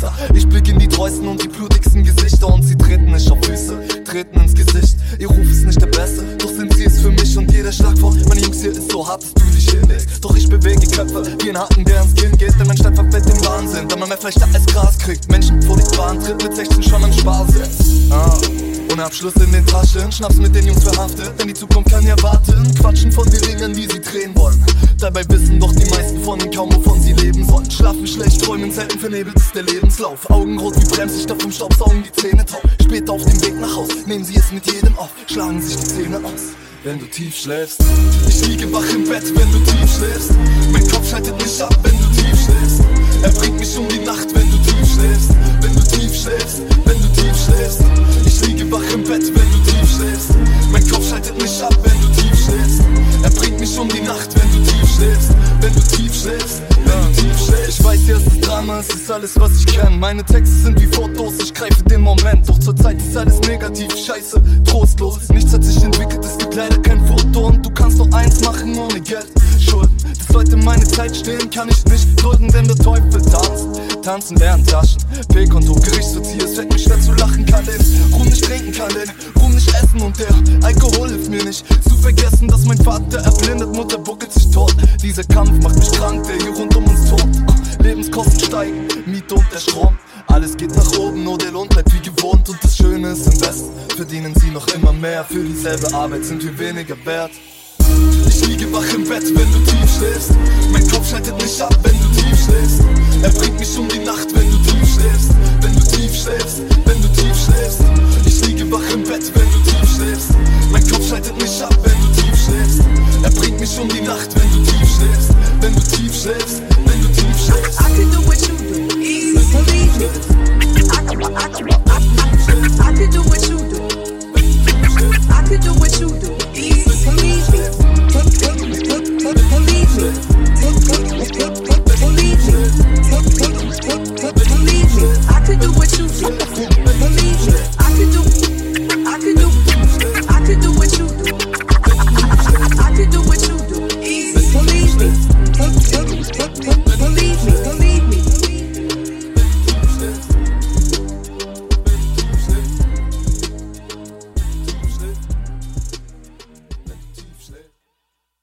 düster. Ich blick in die treuesten und die blutigsten Gesichter und sie treten nicht auf Füße, treten ins Gesicht. Ihr Ruf ist nicht der beste, doch sind sie es für mich und jeder Schlag vor. Meine Jungs, hier ist so hart, dass du dich hinlegst. Doch ich bewege Köpfe wie ein Haken, der ins Kind geht. Denn mein Stein verfällt dem Wahnsinn, da man mehr Fleisch da als Gras kriegt. Menschen vor die Bahn tritt mit 16 schon am Sparsitz. Ohne Abschluss in den Taschen, Schnaps mit den Jungs verhaftet, denn die Zukunft kann ja warten. Quatschen von den Ringern, die sie drehen wollen. Dabei wissen doch die meisten von ihnen kaum, wovon sie leben sollen. Schlafen schlecht, träumen selten, vernebelt ist der Lebenslauf. Augen rot wie Bremslichter vom Staubsaugen, die Zähne taub. Später auf dem Weg nach Haus, nehmen sie es mit jedem auf, schlagen sich die Zähne aus. Wenn du tief schläfst, ich liege wach im Bett, wenn du tief schläfst. Mein Kopf schaltet mich ab, wenn du tief schläfst. Er bringt mich um die Nacht, wenn du tief schläfst. Wenn du tief schläfst, wenn du tief schläfst. Ich liege wach im Bett, wenn du tief schläfst. Mein Kopf schaltet mich ab, wenn du tief schläfst. Er bringt mich um die Nacht, wenn du tief schläfst. Wenn du tief schläfst, wenn du tief schläfst. Ich weiß ja, es ist Drama, es ist alles, was ich kenn. Meine Texte sind wie Fotos, ich greife den Moment. Doch zur Zeit ist alles negativ, scheiße, trostlos. Nichts hat sich entwickelt, es gibt leider kein Foto. Und du kannst nur eins machen ohne Geld, Schulden. Dass Leute meine Zeit stehlen, kann ich nicht dulden, denn der Teufel tanzt. Tanzen leeren Taschen, P-Konto, Gerichtsvollzieher, es fällt mir schwer zu lachen, kann den Ruhm nicht trinken, kann den Ruhm nicht essen und der Alkohol hilft mir nicht zu vergessen, dass mein Vater erblindet, Mutter buckelt sich tot. Dieser Kampf macht mich krank, der hier rund um uns tobt. Lebenskosten steigen, Miete und der Strom. Alles geht nach oben, nur der Lohn bleibt wie gewohnt. Und das Schöne ist, im Westen verdienen sie noch immer mehr. Für dieselbe Arbeit sind wir weniger wert. Ich liege wach im Bett, wenn du tief schläfst. Mein Kopf schaltet mich ab, wenn du tief schläfst. Er bringt mich um die Nacht, wenn du tief schläfst. Wenn du tief schläfst, wenn du tief schläfst. Ich liege wach im Bett, wenn du tief schläfst. Mein Kopf schaltet mich ab, wenn du tief schläfst. Er bringt mich um die Nacht, wenn du